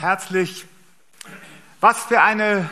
herzlich. Was für eine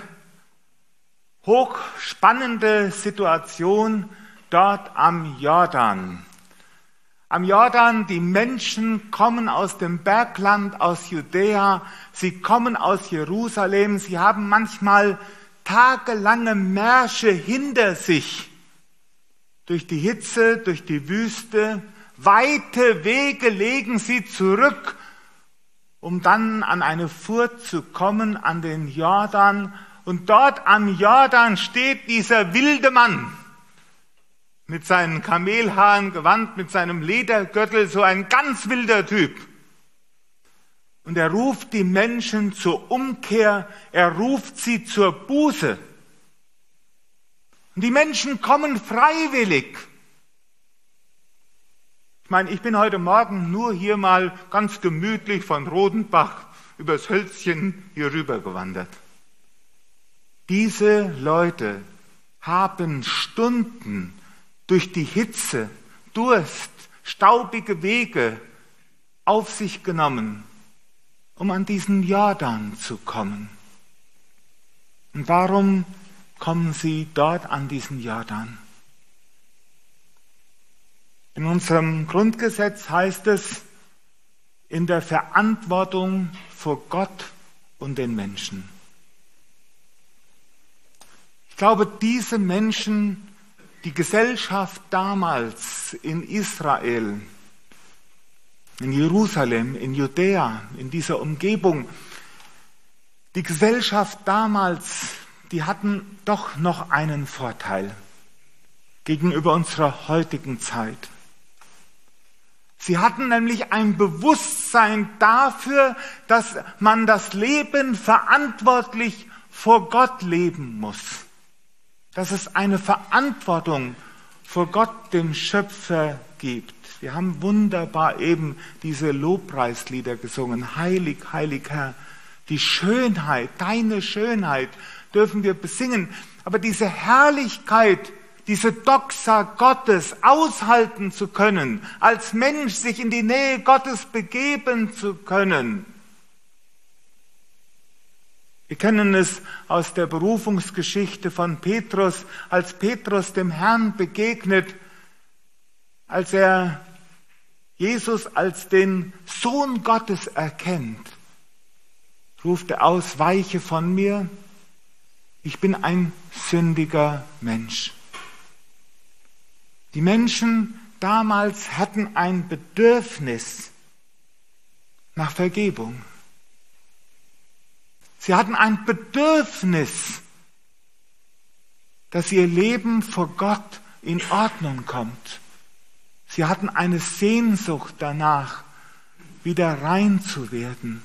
hochspannende Situation dort am Jordan. Am Jordan, die Menschen kommen aus dem Bergland, aus Judäa, sie kommen aus Jerusalem, sie haben manchmal tagelange Märsche hinter sich, durch die Hitze, durch die Wüste, weite Wege legen sie zurück, um dann an eine Furt zu kommen, an den Jordan. Und dort am Jordan steht dieser wilde Mann mit seinen Kamelhaaren gewandt, mit seinem Ledergürtel, so ein ganz wilder Typ. Und er ruft die Menschen zur Umkehr, er ruft sie zur Buße. Und die Menschen kommen freiwillig. Ich meine, ich bin heute Morgen nur hier mal ganz gemütlich von Rodenbach übers Hölzchen hier rüber gewandert. Diese Leute haben Stunden durch die Hitze, Durst, staubige Wege auf sich genommen, um an diesen Jordan zu kommen. Und warum kommen sie dort an diesen Jordan? In unserem Grundgesetz heißt es, in der Verantwortung vor Gott und den Menschen. Ich glaube, diese Menschen, die Gesellschaft damals in Israel, in Jerusalem, in Judäa, in dieser Umgebung, die Gesellschaft damals, die hatten doch noch einen Vorteil gegenüber unserer heutigen Zeit. Sie hatten nämlich ein Bewusstsein dafür, dass man das Leben verantwortlich vor Gott leben muss. Dass es eine Verantwortung vor Gott, dem Schöpfer, gibt. Wir haben wunderbar eben diese Lobpreislieder gesungen. Heilig, heilig Herr, die Schönheit, deine Schönheit dürfen wir besingen. Aber diese Herrlichkeit, diese Doxa Gottes aushalten zu können, als Mensch sich in die Nähe Gottes begeben zu können. Wir kennen es aus der Berufungsgeschichte von Petrus, als Petrus dem Herrn begegnet, als er Jesus als den Sohn Gottes erkennt, ruft er aus, weiche von mir, ich bin ein sündiger Mensch. Die Menschen damals hatten ein Bedürfnis nach Vergebung. Sie hatten ein Bedürfnis, dass ihr Leben vor Gott in Ordnung kommt. Sie hatten eine Sehnsucht danach, wieder rein zu werden.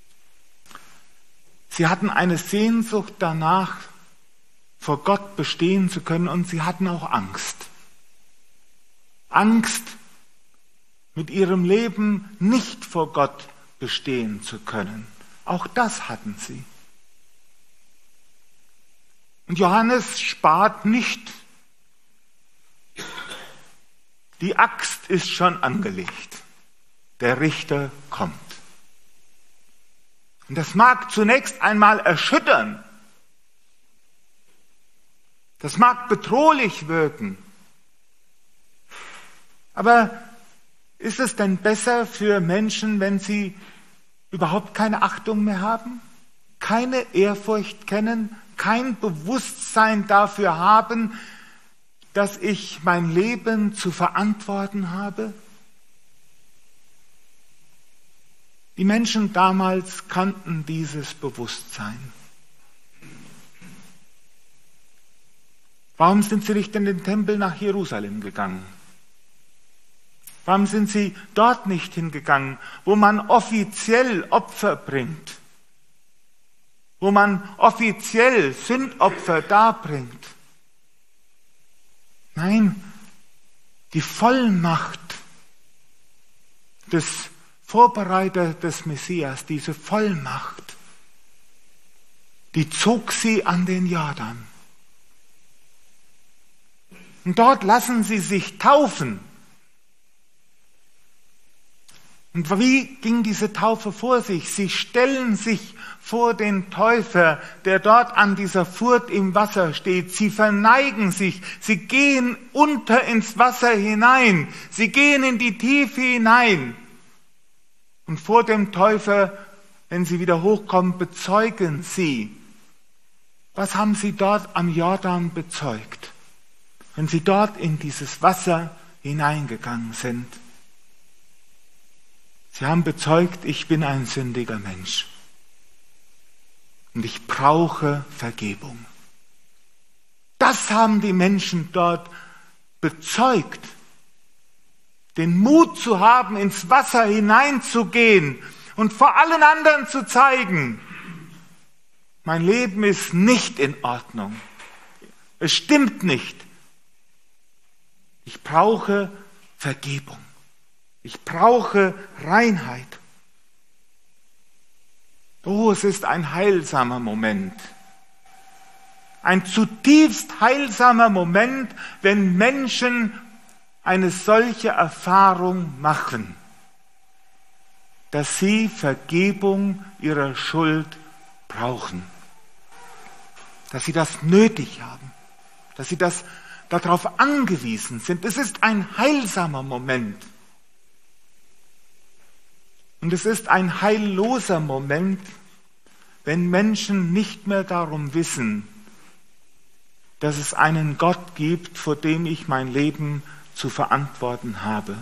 Sie hatten eine Sehnsucht danach, vor Gott bestehen zu können, und sie hatten auch Angst. Angst, mit ihrem Leben nicht vor Gott bestehen zu können. Auch das hatten sie. Und Johannes spart nicht. Die Axt ist schon angelegt. Der Richter kommt. Und das mag zunächst einmal erschüttern. Das mag bedrohlich wirken. Aber ist es denn besser für Menschen, wenn sie überhaupt keine Achtung mehr haben, keine Ehrfurcht kennen, kein Bewusstsein dafür haben, dass ich mein Leben zu verantworten habe? Die Menschen damals kannten dieses Bewusstsein. Warum sind sie nicht in den Tempel nach Jerusalem gegangen? Warum sind sie dort nicht hingegangen, wo man offiziell Opfer bringt? Wo man offiziell Sündopfer darbringt? Nein, die Vollmacht des Vorbereiters des Messias, diese Vollmacht, die zog sie an den Jordan. Und dort lassen sie sich taufen. Und wie ging diese Taufe vor sich? Sie stellen sich vor den Täufer, der dort an dieser Furt im Wasser steht. Sie verneigen sich, sie gehen unter ins Wasser hinein, sie gehen in die Tiefe hinein. Und vor dem Täufer, wenn sie wieder hochkommen, bezeugen sie. Was haben sie dort am Jordan bezeugt, wenn sie dort in dieses Wasser hineingegangen sind? Sie haben bezeugt, ich bin ein sündiger Mensch und ich brauche Vergebung. Das haben die Menschen dort bezeugt. Den Mut zu haben, ins Wasser hineinzugehen und vor allen anderen zu zeigen, mein Leben ist nicht in Ordnung. Es stimmt nicht. Ich brauche Vergebung. Ich brauche Reinheit. Oh, es ist ein heilsamer Moment. Ein zutiefst heilsamer Moment, wenn Menschen eine solche Erfahrung machen, dass sie Vergebung ihrer Schuld brauchen. Dass sie das nötig haben. Dass sie darauf angewiesen sind. Es ist ein heilsamer Moment. Und es ist ein heilloser Moment, wenn Menschen nicht mehr darum wissen, dass es einen Gott gibt, vor dem ich mein Leben zu verantworten habe.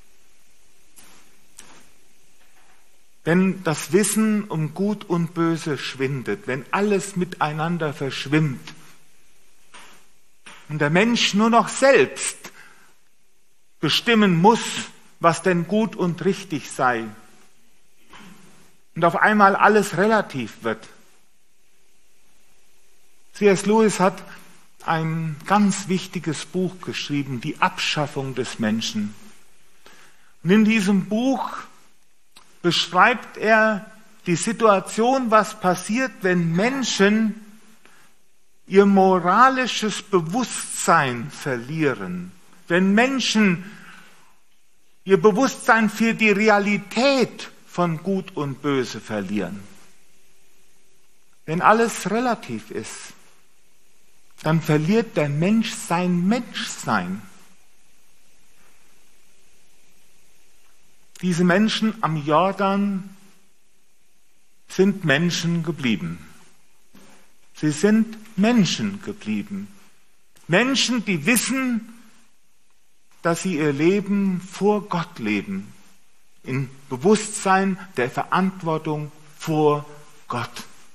Wenn das Wissen um Gut und Böse schwindet, wenn alles miteinander verschwimmt und der Mensch nur noch selbst bestimmen muss, was denn gut und richtig sei, und auf einmal alles relativ wird. C.S. Lewis hat ein ganz wichtiges Buch geschrieben, Die Abschaffung des Menschen. Und in diesem Buch beschreibt er die Situation, was passiert, wenn Menschen ihr moralisches Bewusstsein verlieren, wenn Menschen ihr Bewusstsein für die Realität von Gut und Böse verlieren. Wenn alles relativ ist, dann verliert der Mensch sein Menschsein. Diese Menschen am Jordan sind Menschen geblieben. Sie sind Menschen geblieben. Menschen, die wissen, dass sie ihr Leben vor Gott leben. Im Bewusstsein der Verantwortung vor Gott.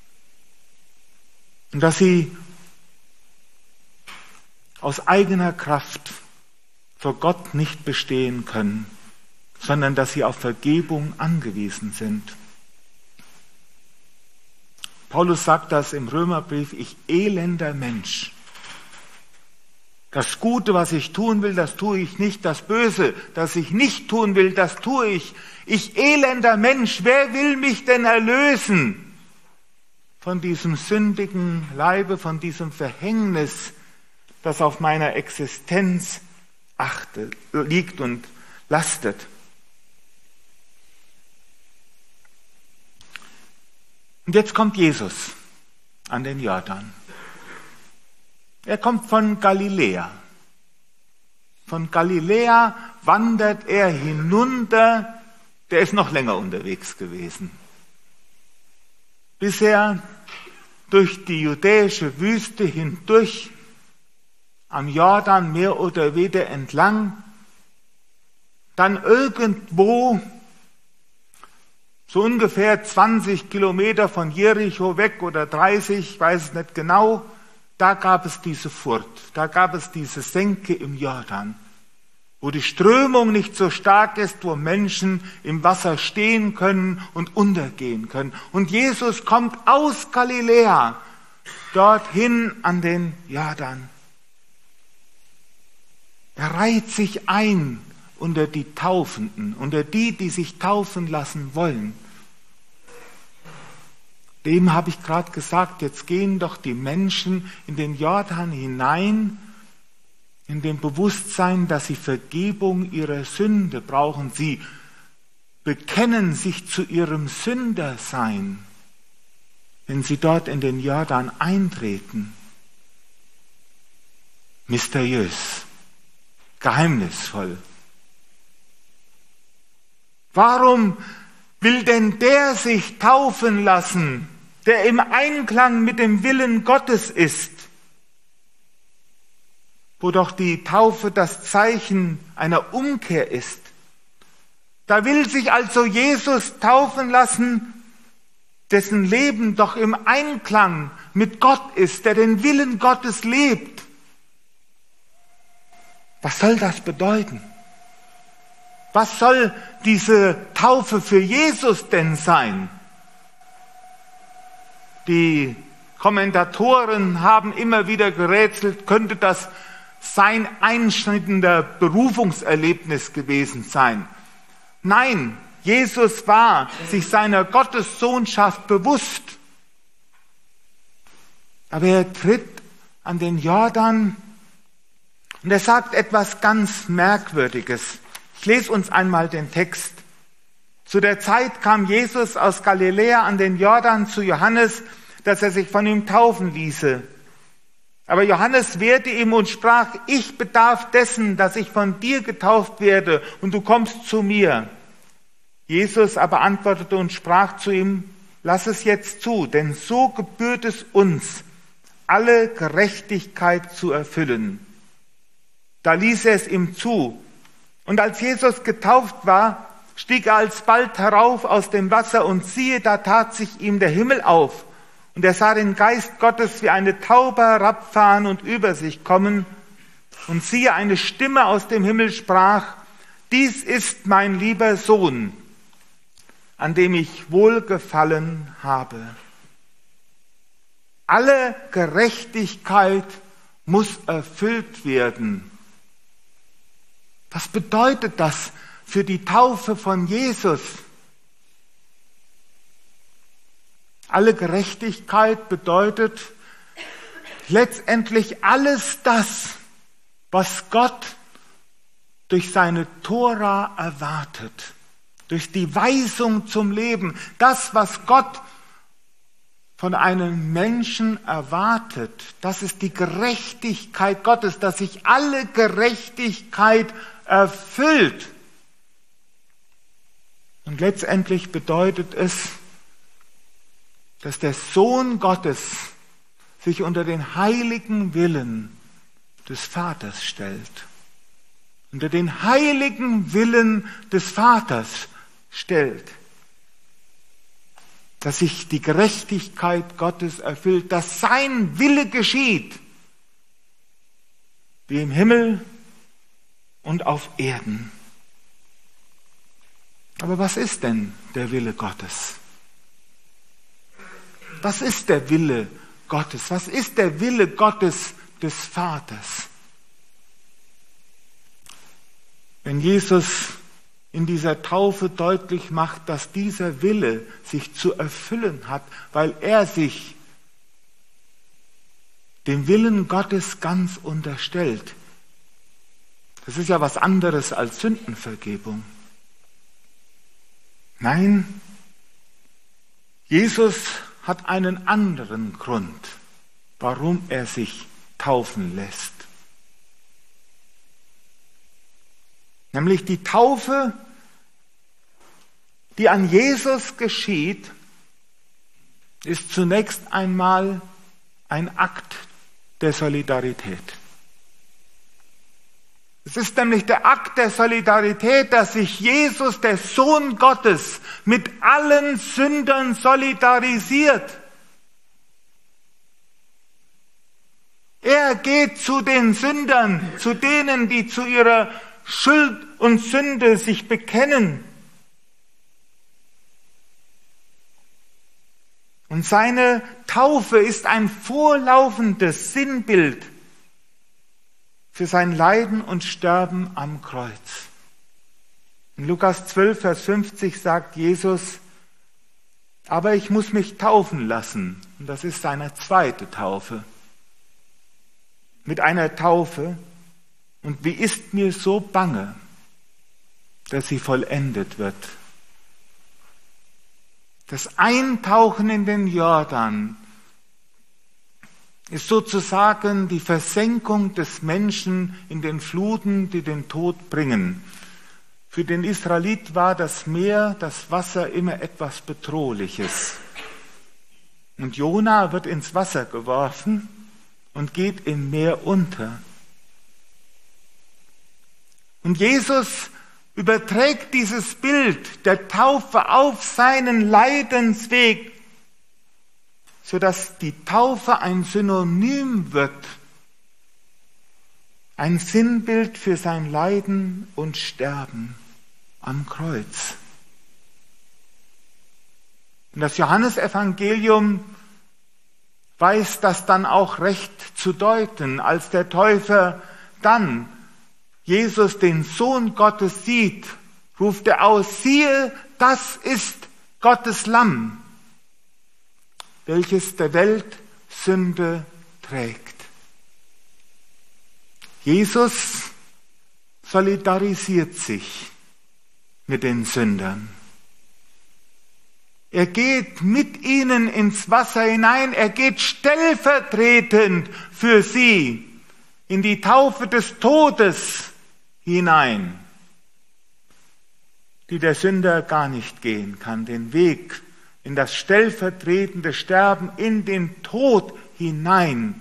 Und dass sie aus eigener Kraft vor Gott nicht bestehen können, sondern dass sie auf Vergebung angewiesen sind. Paulus sagt das im Römerbrief, ich elender Mensch. Das Gute, was ich tun will, das tue ich nicht. Das Böse, das ich nicht tun will, das tue ich. Ich elender Mensch, wer will mich denn erlösen von diesem sündigen Leibe, von diesem Verhängnis, das auf meiner Existenz liegt und lastet? Und jetzt kommt Jesus an den Jordan. Er kommt von Galiläa. Von Galiläa wandert er hinunter. Der ist noch länger unterwegs gewesen. Bis er durch die judäische Wüste hindurch am Jordan mehr oder weniger entlang, dann irgendwo so ungefähr 20 Kilometer von Jericho weg oder 30, ich weiß es nicht genau, da gab es diese Furt, da gab es diese Senke im Jordan, wo die Strömung nicht so stark ist, wo Menschen im Wasser stehen können und untergehen können. Und Jesus kommt aus Galiläa dorthin an den Jordan. Er reiht sich ein unter die Taufenden, unter die sich taufen lassen wollen. Dem habe ich gerade gesagt, jetzt gehen doch die Menschen in den Jordan hinein, in dem Bewusstsein, dass sie Vergebung ihrer Sünde brauchen. Sie bekennen sich zu ihrem Sündersein, wenn sie dort in den Jordan eintreten. Mysteriös, geheimnisvoll. Warum will denn der sich taufen lassen, der im Einklang mit dem Willen Gottes ist, wo doch die Taufe das Zeichen einer Umkehr ist? Da will sich also Jesus taufen lassen, dessen Leben doch im Einklang mit Gott ist, der den Willen Gottes lebt. Was soll das bedeuten? Was soll diese Taufe für Jesus denn sein? Die Kommentatoren haben immer wieder gerätselt, könnte das sein einschneidender Berufungserlebnis gewesen sein? Nein, Jesus war sich seiner Gottessohnschaft bewusst. Aber er tritt an den Jordan und er sagt etwas ganz Merkwürdiges. Ich lese uns einmal den Text. Zu der Zeit kam Jesus aus Galiläa an den Jordan zu Johannes, dass er sich von ihm taufen ließe. Aber Johannes wehrte ihm und sprach: Ich bedarf dessen, dass ich von dir getauft werde, und du kommst zu mir. Jesus aber antwortete und sprach zu ihm: Lass es jetzt zu, denn so gebührt es uns, alle Gerechtigkeit zu erfüllen. Da ließ er es ihm zu. Und als Jesus getauft war, stieg er alsbald herauf aus dem Wasser, und siehe, da tat sich ihm der Himmel auf. Und er sah den Geist Gottes wie eine Taube herabfahren und über sich kommen. Und siehe, eine Stimme aus dem Himmel sprach: Dies ist mein lieber Sohn, an dem ich Wohlgefallen habe. Alle Gerechtigkeit muss erfüllt werden. Was bedeutet das für die Taufe von Jesus? Alle Gerechtigkeit bedeutet letztendlich alles das, was Gott durch seine Tora erwartet, durch die Weisung zum Leben, das, was Gott von einem Menschen erwartet, das ist die Gerechtigkeit Gottes, dass sich alle Gerechtigkeit erfüllt. Und letztendlich bedeutet es, dass der Sohn Gottes sich unter den heiligen Willen des Vaters stellt. Unter den heiligen Willen des Vaters stellt. Dass sich die Gerechtigkeit Gottes erfüllt, dass sein Wille geschieht, wie im Himmel und auf Erden. Aber was ist denn der Wille Gottes? Was ist der Wille Gottes? Was ist der Wille Gottes des Vaters? Wenn Jesus in dieser Taufe deutlich macht, dass dieser Wille sich zu erfüllen hat, weil er sich dem Willen Gottes ganz unterstellt. Das ist ja was anderes als Sündenvergebung. Nein, Jesus hat einen anderen Grund, warum er sich taufen lässt. Nämlich die Taufe, die an Jesus geschieht, ist zunächst einmal ein Akt der Solidarität. Es ist nämlich der Akt der Solidarität, dass sich Jesus, der Sohn Gottes, mit allen Sündern solidarisiert. Er geht zu den Sündern, zu denen, die zu ihrer Schuld und Sünde sich bekennen. Und seine Taufe ist ein vorlaufendes Sinnbild für sein Leiden und Sterben am Kreuz. In Lukas 12, Vers 50 sagt Jesus: Aber ich muss mich taufen lassen. Und das ist seine zweite Taufe. Mit einer Taufe. Und wie ist mir so bange, dass sie vollendet wird. Das Eintauchen in den Jordan ist sozusagen die Versenkung des Menschen in den Fluten, die den Tod bringen. Für den Israelit war das Meer, das Wasser immer etwas Bedrohliches. Und Jona wird ins Wasser geworfen und geht im Meer unter. Und Jesus überträgt dieses Bild der Taufe auf seinen Leidensweg, sodass die Taufe ein Synonym wird, ein Sinnbild für sein Leiden und Sterben am Kreuz. Und das Johannesevangelium weiß das dann auch recht zu deuten, als der Täufer dann Jesus, den Sohn Gottes, sieht, ruft er aus: Siehe, das ist Gottes Lamm, welches der Welt Sünde trägt. Jesus solidarisiert sich mit den Sündern. Er geht mit ihnen ins Wasser hinein, er geht stellvertretend für sie in die Taufe des Todes hinein, die der Sünder gar nicht gehen kann, den Weg in das stellvertretende Sterben, in den Tod hinein,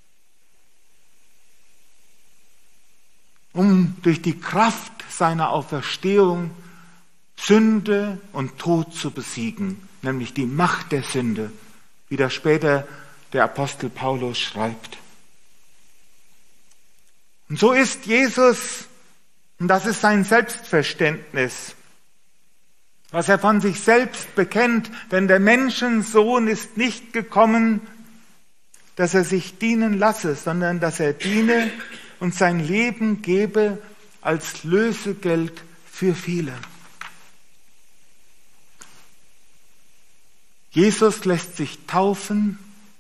um durch die Kraft seiner Auferstehung Sünde und Tod zu besiegen, nämlich die Macht der Sünde, wie das später der Apostel Paulus schreibt. Und so ist Jesus, und das ist sein Selbstverständnis, was er von sich selbst bekennt, denn der Menschensohn ist nicht gekommen, dass er sich dienen lasse, sondern dass er diene und sein Leben gebe als Lösegeld für viele. Jesus lässt sich taufen,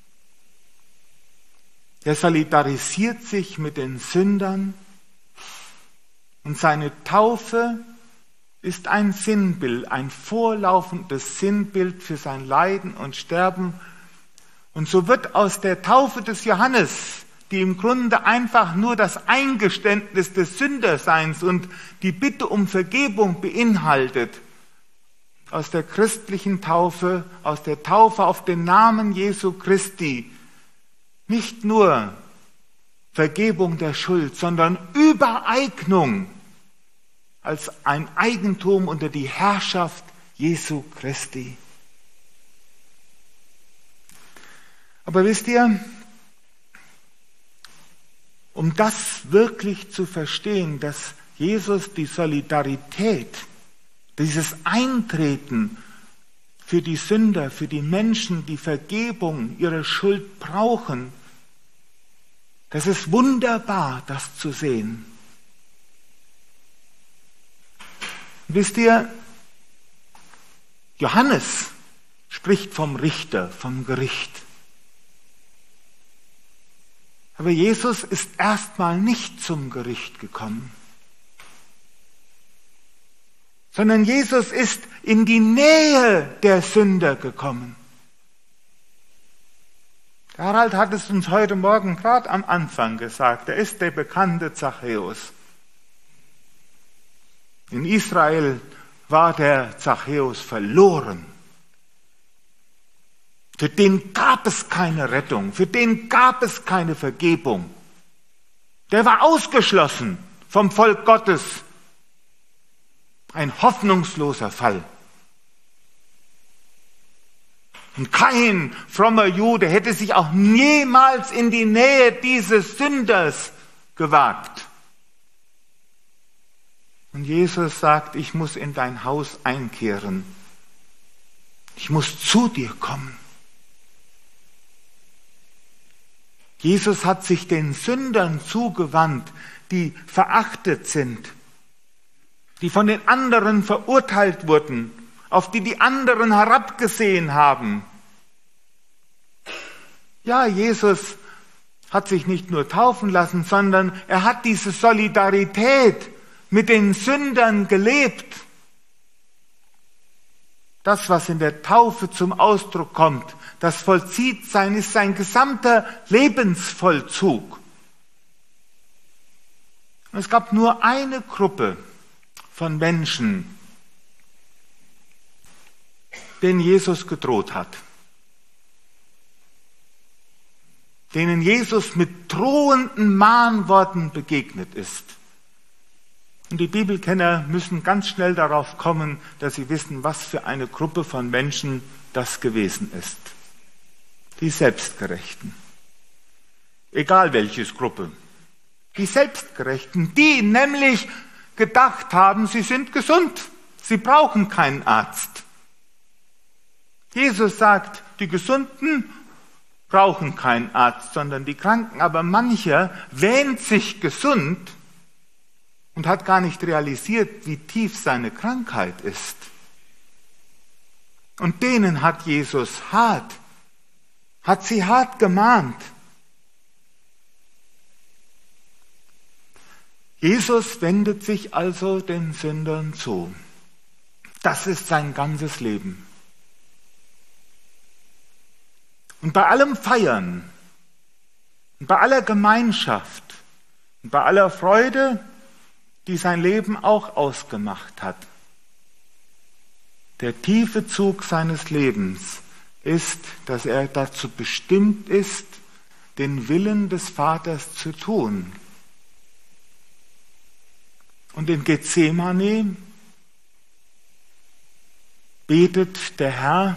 er solidarisiert sich mit den Sündern und seine Taufe ist ein Sinnbild, ein vorlaufendes Sinnbild für sein Leiden und Sterben. Und so wird aus der Taufe des Johannes, die im Grunde einfach nur das Eingeständnis des Sünderseins und die Bitte um Vergebung beinhaltet, aus der christlichen Taufe, aus der Taufe auf den Namen Jesu Christi, nicht nur Vergebung der Schuld, sondern Übereignung als ein Eigentum unter die Herrschaft Jesu Christi. Aber wisst ihr, um das wirklich zu verstehen, dass Jesus die Solidarität, dieses Eintreten für die Sünder, für die Menschen, die Vergebung ihrer Schuld brauchen, das ist wunderbar, das zu sehen. Wisst ihr, Johannes spricht vom Richter, vom Gericht. Aber Jesus ist erstmal nicht zum Gericht gekommen, sondern Jesus ist in die Nähe der Sünder gekommen. Harald hat es uns heute Morgen gerade am Anfang gesagt, er ist der bekannte Zachäus. In Israel war der Zachäus verloren. Für den gab es keine Rettung, für den gab es keine Vergebung. Der war ausgeschlossen vom Volk Gottes. Ein hoffnungsloser Fall. Und kein frommer Jude hätte sich auch niemals in die Nähe dieses Sünders gewagt. Und Jesus sagt, ich muss in dein Haus einkehren. Ich muss zu dir kommen. Jesus hat sich den Sündern zugewandt, die verachtet sind, die von den anderen verurteilt wurden, auf die die anderen herabgesehen haben. Ja, Jesus hat sich nicht nur taufen lassen, sondern er hat diese Solidarität mit den Sündern gelebt. Das, was in der Taufe zum Ausdruck kommt, das Vollziehtsein ist sein gesamter Lebensvollzug. Und es gab nur eine Gruppe von Menschen, denen Jesus gedroht hat, denen Jesus mit drohenden Mahnworten begegnet ist. Und die Bibelkenner müssen ganz schnell darauf kommen, dass sie wissen, was für eine Gruppe von Menschen das gewesen ist. Die Selbstgerechten. Egal welches Gruppe. Die Selbstgerechten, die nämlich gedacht haben, sie sind gesund. Sie brauchen keinen Arzt. Jesus sagt, die Gesunden brauchen keinen Arzt, sondern die Kranken. Aber mancher wähnt sich gesund und hat gar nicht realisiert, wie tief seine Krankheit ist. Und denen hat Jesus hat sie hart gemahnt. Jesus wendet sich also den Sündern zu. Das ist sein ganzes Leben. Und bei allem Feiern, und bei aller Gemeinschaft, und bei aller Freude, die sein Leben auch ausgemacht hat. Der tiefe Zug seines Lebens ist, dass er dazu bestimmt ist, den Willen des Vaters zu tun. Und in Gethsemane betet der Herr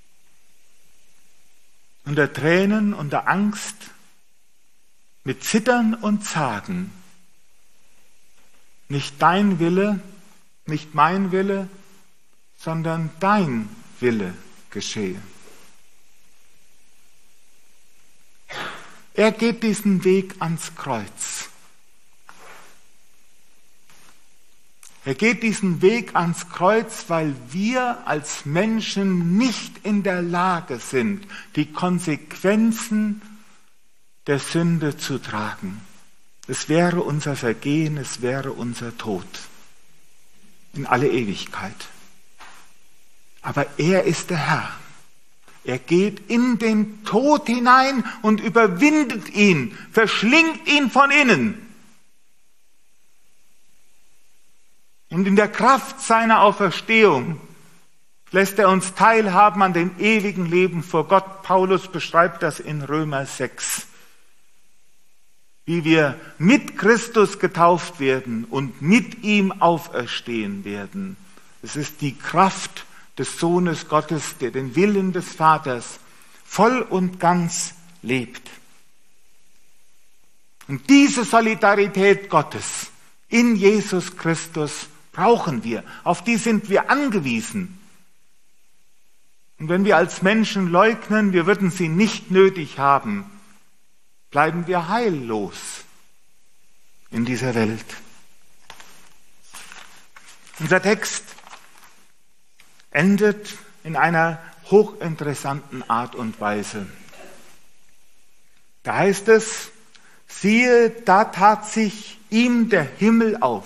unter Tränen, unter Angst, mit Zittern und Zagen: Nicht dein Wille, nicht mein Wille, sondern dein Wille geschehe. Er geht diesen Weg ans Kreuz. Er geht diesen Weg ans Kreuz, weil wir als Menschen nicht in der Lage sind, die Konsequenzen der Sünde zu tragen. Es wäre unser Vergehen, es wäre unser Tod in alle Ewigkeit. Aber er ist der Herr. Er geht in den Tod hinein und überwindet ihn, verschlingt ihn von innen. Und in der Kraft seiner Auferstehung lässt er uns teilhaben an dem ewigen Leben vor Gott. Paulus beschreibt das in Römer 6. Wie wir mit Christus getauft werden und mit ihm auferstehen werden. Es ist die Kraft des Sohnes Gottes, der den Willen des Vaters voll und ganz lebt. Und diese Solidarität Gottes in Jesus Christus brauchen wir. Auf die sind wir angewiesen. Und wenn wir als Menschen leugnen, wir würden sie nicht nötig haben, bleiben wir heillos in dieser Welt. Unser Text endet in einer hochinteressanten Art und Weise. Da heißt es: Siehe, da tat sich ihm der Himmel auf.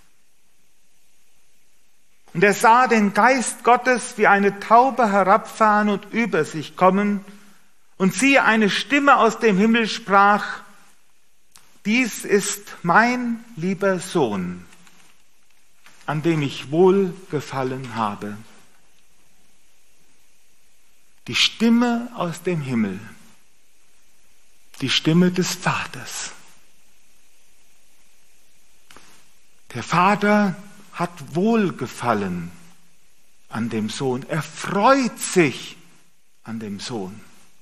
Und er sah den Geist Gottes wie eine Taube herabfahren und über sich kommen. Und siehe, eine Stimme aus dem Himmel sprach: Dies ist mein lieber Sohn, an dem ich wohlgefallen habe. Die Stimme aus dem Himmel, die Stimme des Vaters. Der Vater hat Wohlgefallen an dem Sohn. Er freut sich an dem Sohn.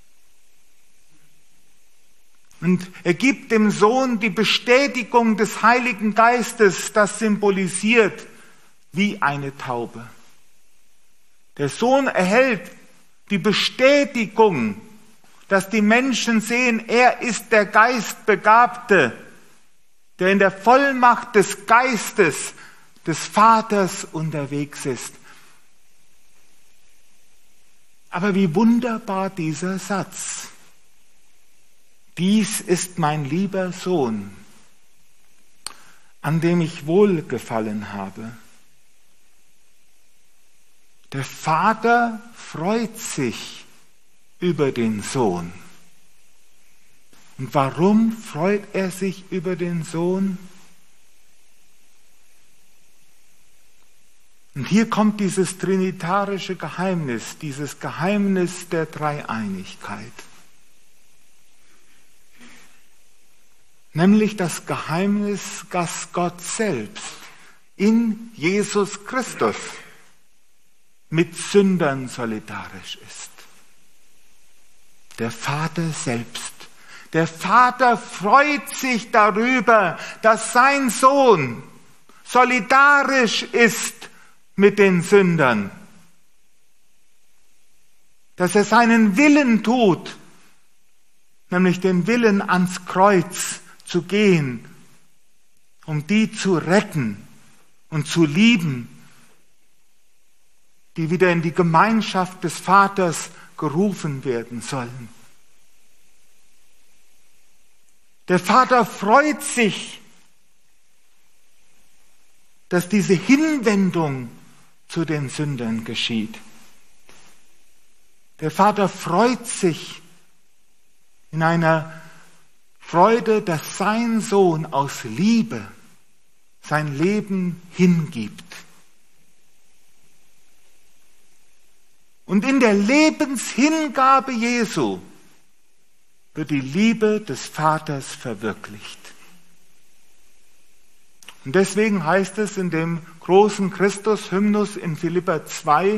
Und er gibt dem Sohn die Bestätigung des Heiligen Geistes, das symbolisiert wie eine Taube. Der Sohn erhält die Bestätigung, dass die Menschen sehen, er ist der Geistbegabte, der in der Vollmacht des Geistes des Vaters unterwegs ist. Aber wie wunderbar dieser Satz: Dies ist mein lieber Sohn, an dem ich wohlgefallen habe. Der Vater freut sich über den Sohn. Und warum freut er sich über den Sohn? Und hier kommt dieses trinitarische Geheimnis, dieses Geheimnis der Dreieinigkeit. Nämlich das Geheimnis, dass Gott selbst in Jesus Christus mit Sündern solidarisch ist. Der Vater selbst. Der Vater freut sich darüber, dass sein Sohn solidarisch ist mit den Sündern. Dass er seinen Willen tut, nämlich den Willen ans Kreuz zu gehen, um die zu retten und zu lieben, die wieder in die Gemeinschaft des Vaters gerufen werden sollen. Der Vater freut sich, dass diese Hinwendung zu den Sündern geschieht. Der Vater freut sich in einer Freude, dass sein Sohn aus Liebe sein Leben hingibt. Und in der Lebenshingabe Jesu wird die Liebe des Vaters verwirklicht. Und deswegen heißt es in dem großen Christus-Hymnus in Philipper 2,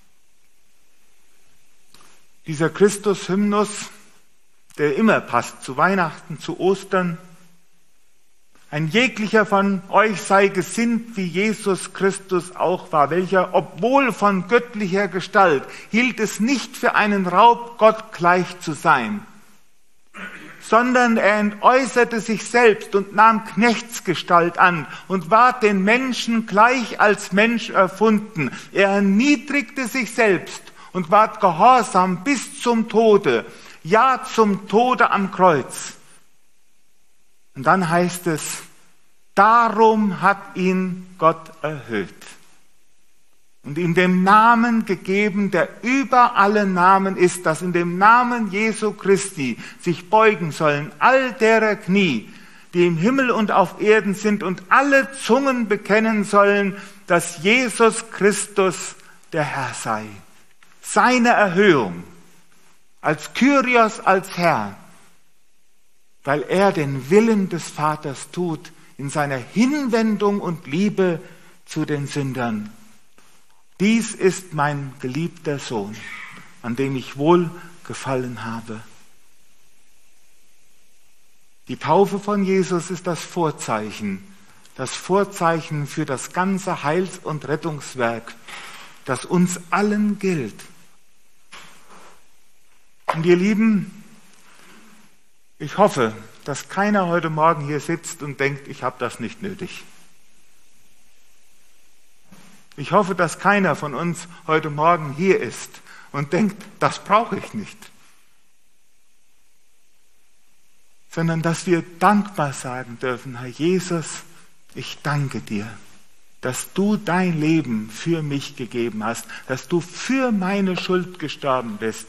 dieser Christus-Hymnus, der immer passt zu Weihnachten, zu Ostern: Ein jeglicher von euch sei gesinnt, wie Jesus Christus auch war, welcher, obwohl von göttlicher Gestalt, hielt es nicht für einen Raub, Gott gleich zu sein, sondern er entäußerte sich selbst und nahm Knechtsgestalt an und ward den Menschen gleich als Mensch erfunden. Er erniedrigte sich selbst und ward gehorsam bis zum Tode, ja zum Tode am Kreuz. Und dann heißt es: Darum hat ihn Gott erhöht und ihm den Namen gegeben, der über alle Namen ist, dass in dem Namen Jesu Christi sich beugen sollen all derer Knie, die im Himmel und auf Erden sind, und alle Zungen bekennen sollen, dass Jesus Christus der Herr sei. Seine Erhöhung als Kyrios, als Herr, weil er den Willen des Vaters tut in seiner Hinwendung und Liebe zu den Sündern. Dies ist mein geliebter Sohn, an dem ich wohl gefallen habe. Die Taufe von Jesus ist das Vorzeichen für das ganze Heils- und Rettungswerk, das uns allen gilt. Und ihr Lieben, ich hoffe, dass keiner heute Morgen hier sitzt und denkt, ich habe das nicht nötig. Ich hoffe, dass keiner von uns heute Morgen hier ist und denkt, das brauche ich nicht. Sondern dass wir dankbar sagen dürfen: Herr Jesus, ich danke dir, dass du dein Leben für mich gegeben hast, dass du für meine Schuld gestorben bist,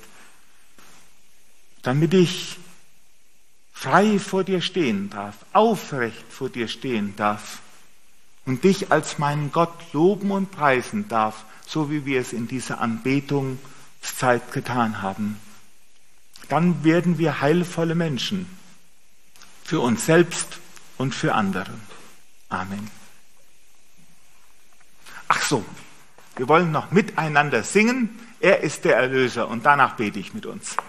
damit ich frei vor dir stehen darf, aufrecht vor dir stehen darf und dich als meinen Gott loben und preisen darf, so wie wir es in dieser Anbetungszeit getan haben. Dann werden wir heilvolle Menschen für uns selbst und für andere. Amen. Ach so, wir wollen noch miteinander singen. Er ist der Erlöser, und danach bete ich mit uns.